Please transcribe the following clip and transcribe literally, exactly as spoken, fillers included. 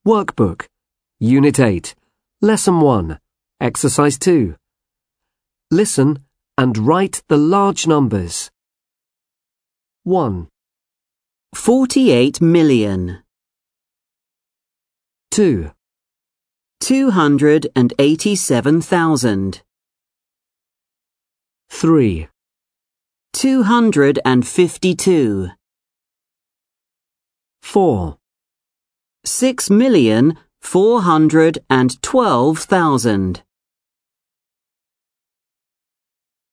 Workbook, Unit eight, Lesson one, Exercise two. Listen and write the large numbers. one, Forty-eight million, two, two hundred and eighty-seven thousand, three, two hundred and fifty-two, four, six million four hundred and twelve thousand.